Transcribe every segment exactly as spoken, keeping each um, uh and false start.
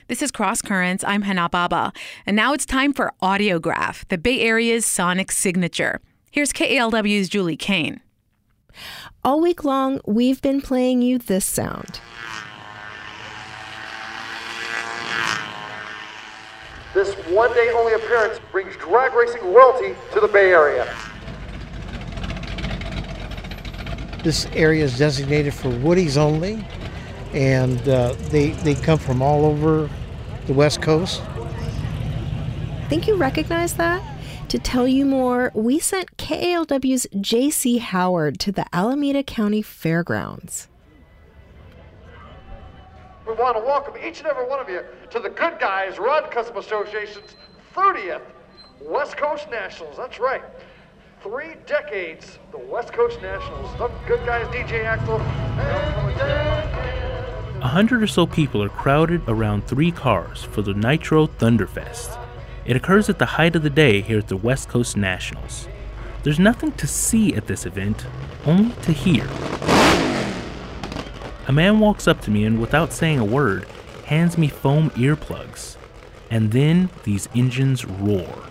This is Cross Currents. I'm Hana Baba. And now it's time for Audiograph, the Bay Area's sonic signature. Here's K A L W's Julie Kane. All week long, we've been playing you this sound. This one-day-only appearance brings drag racing royalty to the Bay Area. This area is designated for Woodies only, and uh, they, they come from all over the West Coast. Think you recognize that? To tell you more, we sent K A L W's J C Howard to the Alameda County Fairgrounds. We want to welcome each and every one of you to the Good Guys Rod Custom Association's thirtieth West Coast Nationals. That's right. Three decades, the West Coast Nationals. The Good Guys D J Axel. A hundred or so people are crowded around three cars for the Nitro Thunderfest. It occurs at the height of the day here at the West Coast Nationals. There's nothing to see at this event, only to hear. A man walks up to me and, without saying a word, hands me foam earplugs. And then these engines roar.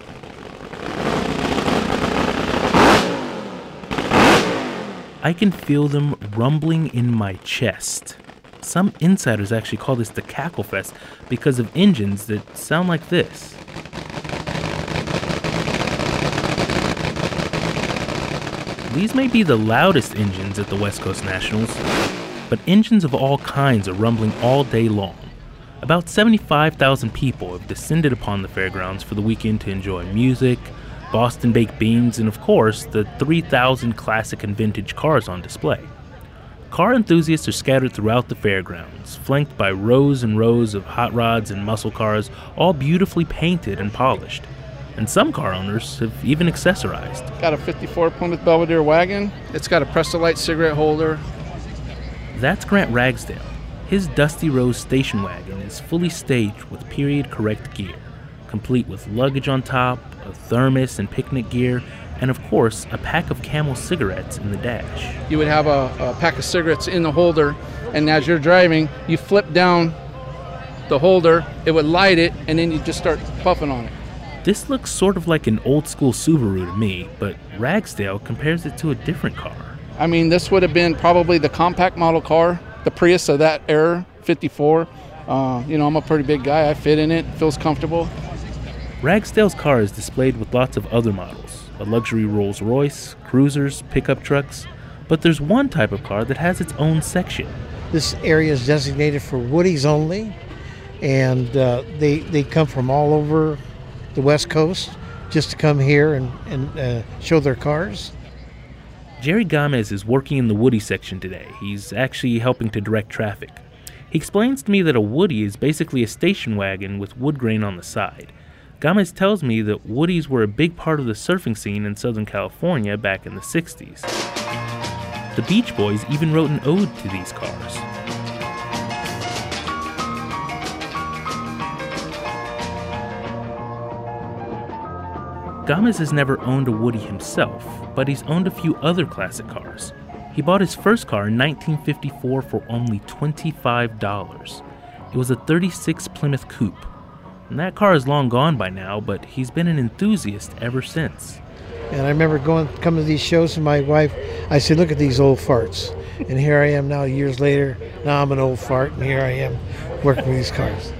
I can feel them rumbling in my chest. Some insiders actually call this the Cackle Fest because of engines that sound like this. These may be the loudest engines at the West Coast Nationals, but engines of all kinds are rumbling all day long. About seventy-five thousand people have descended upon the fairgrounds for the weekend to enjoy music, Boston baked beans, and of course, the three thousand classic and vintage cars on display. Car enthusiasts are scattered throughout the fairgrounds, flanked by rows and rows of hot rods and muscle cars, all beautifully painted and polished. And some car owners have even accessorized. Got a fifty-four Plymouth Belvedere wagon. It's got a Prestolite cigarette holder. That's Grant Ragsdale. His Dusty Rose station wagon is fully staged with period-correct gear, complete with luggage on top, a thermos and picnic gear, and of course, a pack of Camel cigarettes in the dash. You would have a, a pack of cigarettes in the holder, and as you're driving, you flip down the holder, it would light it, and then you just start puffing on it. This looks sort of like an old-school Subaru to me, but Ragsdale compares it to a different car. I mean, this would have been probably the compact model car, the Prius of that era, fifty-four. Uh, you know, I'm a pretty big guy. I fit in it, feels comfortable. Ragsdale's car is displayed with lots of other models, a luxury Rolls Royce, cruisers, pickup trucks, but there's one type of car that has its own section. This area is designated for Woodies only, and uh, they, they come from all over the West Coast just to come here and, and uh, show their cars. Jerry Gomez is working in the Woody section today. He's actually helping to direct traffic. He explains to me that a Woody is basically a station wagon with wood grain on the side. Gomez tells me that Woodies were a big part of the surfing scene in Southern California back in the sixties. The Beach Boys even wrote an ode to these cars. Gomez has never owned a Woody himself, but he's owned a few other classic cars. He bought his first car in nineteen fifty-four for only twenty-five dollars. It was a thirty-six Plymouth Coupe. And that car is long gone by now, but he's been an enthusiast ever since. And I remember going, coming to these shows with my wife. I said, look at these old farts. And here I am now, years later. Now I'm an old fart, and here I am working with these cars.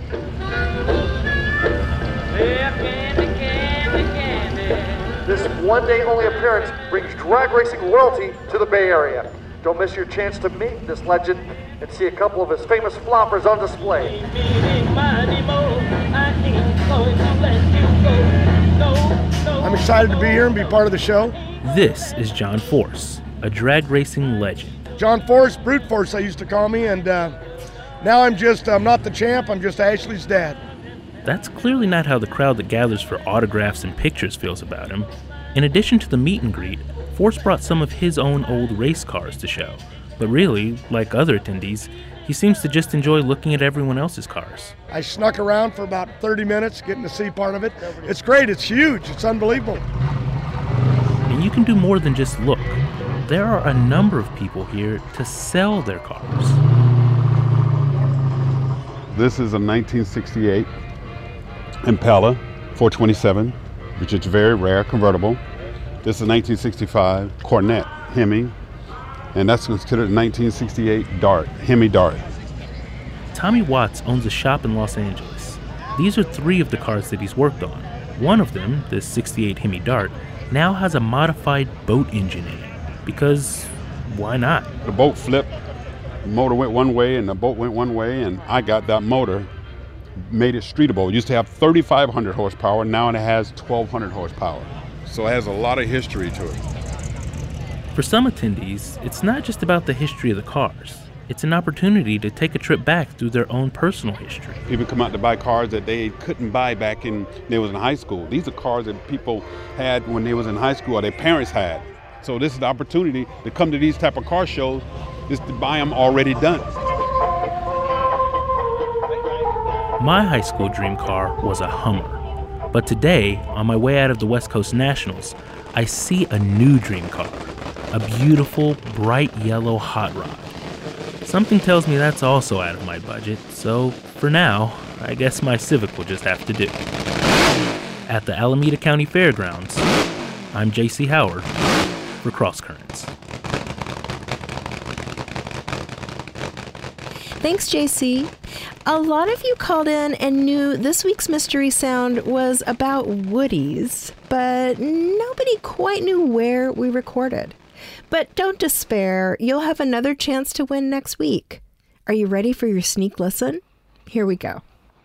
This one-day-only appearance brings drag racing royalty to the Bay Area. Don't miss your chance to meet this legend and see a couple of his famous floppers on display. I'm excited to be here and be part of the show. This is John Force, a drag racing legend. John Force, Brute Force, they used to call me, and uh, now I'm just, I'm not the champ, I'm just Ashley's dad. That's clearly not how the crowd that gathers for autographs and pictures feels about him. In addition to the meet and greet, Force brought some of his own old race cars to show. But really, like other attendees, he seems to just enjoy looking at everyone else's cars. I snuck around for about thirty minutes, getting to see part of it. It's great, it's huge, it's unbelievable. And you can do more than just look. There are a number of people here to sell their cars. this is a nineteen sixty-eight Impala four twenty-seven, which is very rare, convertible. This is a nineteen sixty-five Corvette Hemi, and that's considered a nineteen sixty-eight Dart, Hemi Dart. Tommy Watts owns a shop in Los Angeles. These are three of the cars that he's worked on. One of them, the sixty-eight Hemi Dart, now has a modified boat engine in it. Because why not? The boat flipped, the motor went one way and the boat went one way, and I got that motor, made it streetable. It used to have thirty-five hundred horsepower, now it has twelve hundred horsepower. So it has a lot of history to it. For some attendees, it's not just about the history of the cars. It's an opportunity to take a trip back through their own personal history. People come out to buy cars that they couldn't buy back in they was in high school. These are cars that people had when they was in high school or their parents had. So this is the opportunity to come to these type of car shows, is to buy them already done. My high school dream car was a Hummer. But today, on my way out of the West Coast Nationals, I see a new dream car, a beautiful, bright yellow hot rod. Something tells me that's also out of my budget, so for now, I guess my Civic will just have to do. At the Alameda County Fairgrounds, I'm J C Howard for Cross Currents. Thanks, J C. A lot of you called in and knew this week's mystery sound was about Woodies, but nobody quite knew where we recorded. But don't despair, you'll have another chance to win next week. Are you ready for your sneak listen? Here we go.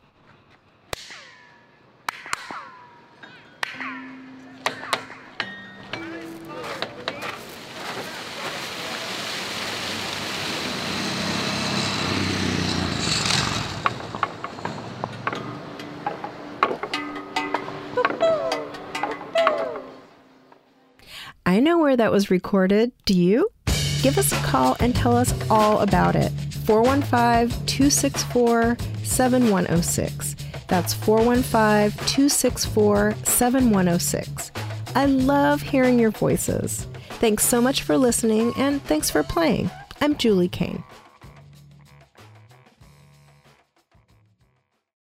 I know where that was recorded. Do you? Give us a call and tell us all about it. four one five, two six four, seven one zero six. That's four one five, two six four, seven one zero six. I love hearing your voices. Thanks so much for listening, and thanks for playing. I'm Julie Kane.